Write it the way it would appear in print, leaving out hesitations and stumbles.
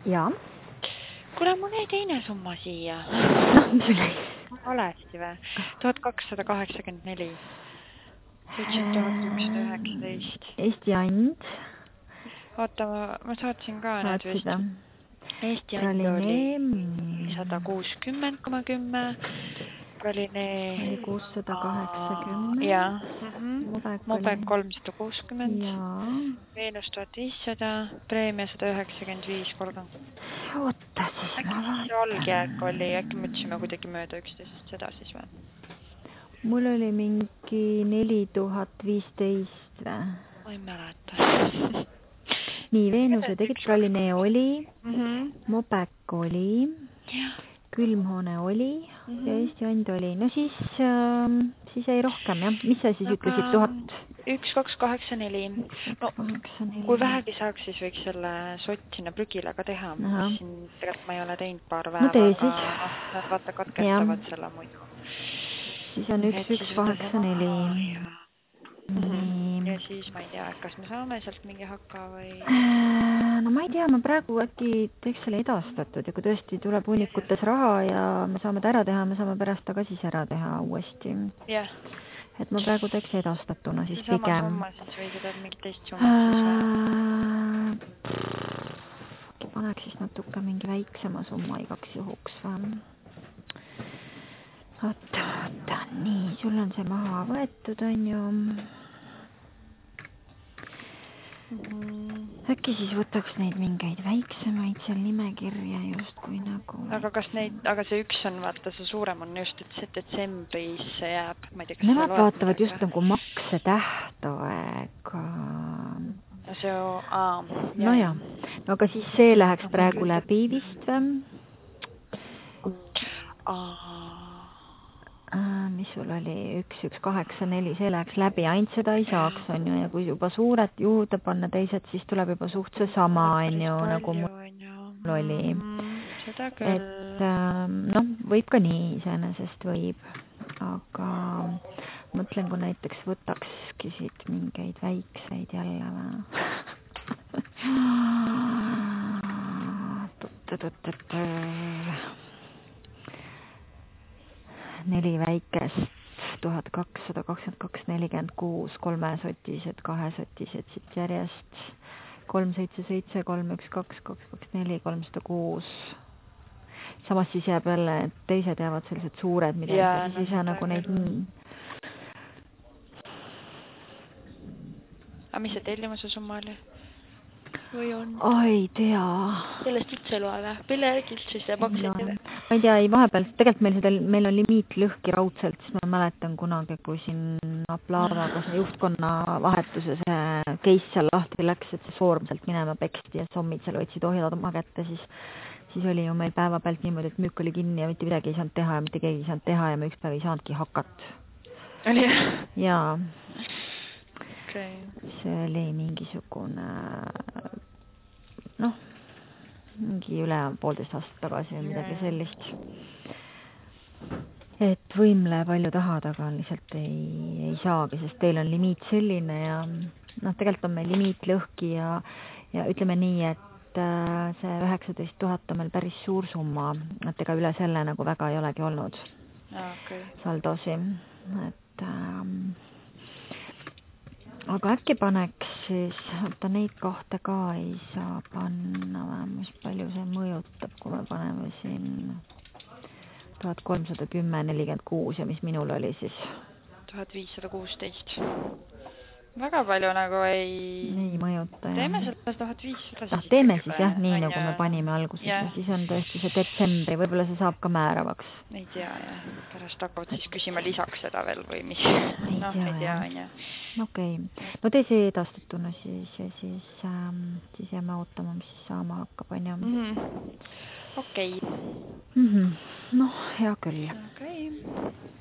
Jaa. Kuule, mul jäi teine summa siia. Mis sul jäi? Valesti või? 1284. 7119. Eesti and. Oota, ma saatsin ka need vist. Eesti and Praline oli 160,10. Praline oli 680. Jaa. Mobek 360. Jaa. Veenus 1500. Preemia 195,30. Oota siis äkki see algjääk oli, äkki mõtlesime kuidagi mööda üksteisest seda siis või? Mul oli mingi 4015 või? Ma ei mäleta. Nii, Veenuse tegid Praline oli, Mobek oli, Külmhoone oli ja Eesti and oli. No siis jäi rohkem, jah. Mis sa siis ütlesid? 1284. No, kui vähegi saaks, siis võiks selle sott sinna prügile ka teha. Siin tegelikult ma ei ole teinud paar päeva, aga nad vaata katkestavad selle muidu. Siis on 1184. Ja siis ma ei tea, kas me saame sealt mingi hakka või... No ma ei tea, ma praegu äkki teeks selle edastatud ja kui tõesti tuleb hunnikutes raha ja me saame ta ära teha, me saame pärast ta ka siis ära teha uuesti. Jah. Et ma praegu teeks edastatuna siis pigem. Sama summa siis või seda mingit teist summa siis või? Paneks siis natuke mingi väiksema summa igaks juhuks või? Oota, nii, sul on see maha võetud, on ju. Äkki siis võtaks neid mingeid väiksemaid seal nimekirja just kui nagu... Aga see üks on, vaata, see suurem on just, et see detsembris see jääb. Nemad vaatavad just nagu makse tähtaega. No jah, aga siis see läheks praegu läbi vist või? Mis sul oli? 1184, see läheks läbi, ainult seda ei saaks, on ju, ja kui juba suured juurde panna teised, siis tuleb juba suht see sama, on ju, nagu mul oli. Et võib ka nii, iseenesest võib, aga mõtlen, kui näiteks võtakski siit mingeid väikseid jälle või. 4 väikest, 1222, 46, 3-sotised, 2-sotised siit järjest, 377, 312, 224, 306. Samas siis jääb jälle, et teised jäävad sellised suured, mida siis ei saa nagu neid nii. Aga mis see tellimuse summa oli? Või on? Ei tea. Sellest üldse loe või? Mille järgilt siis see makseti või? Ma ei tea, vahepeal, tegelikult meil on limiit lõhki raudselt, siis ma mäletan kunagi, kui siin Aplavaga juhtkonna vahetuse see case seal lahti läks, et see soorm sealt minema peksti ja sommid seal võtsid ohjad oma kätte, siis oli ju meil päeva pealt niimoodi, et müük oli kinni ja mitte midagi ei saanud teha ja mitte keegi ei saanud teha ja me üks päev ei saanudki hakat. Oli? Jaa. Okay. See oli mingisugune mingi üle 1,5 aastat tagasi või midagi sellist. Et võimle palju tahad, aga lihtsalt ei saagi, sest teil on limiit selline ja tegelikult on meil limiit lõhki ja ütleme nii, et see 19 000 on meil päris suur summa, et ega üle selle nagu väga ei olegi olnud saldosi, et aga äkki paneks siis, oota neid kohta ka ei saa panna, mis palju see mõjutab, kui me paneme siin 1310,46 ja mis minul oli siis? 1516. Väga palju nagu ei mõjuta. Teeme sellest 1500 siis. Teeme siis jah, nii nagu me panime alguses ja siis on tõesti see detsembri, võib-olla see saab ka määravaks. Ei tea jah, pärast hakkavad siis küsima lisaks seda veel või mis. Ei tea. Okei, no tee see edastatuna siis ja siis jääme ootama, mis siis saama hakkab, on ju. Okei. Noh, hea küll. Okei.